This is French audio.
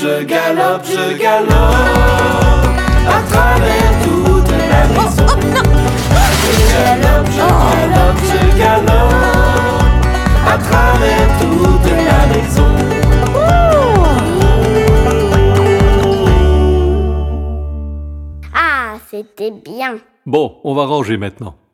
je galope à travers toute la maison. Je galope, je galope à travers toute la maison. Ah, c'était bien. Bon, on va ranger maintenant.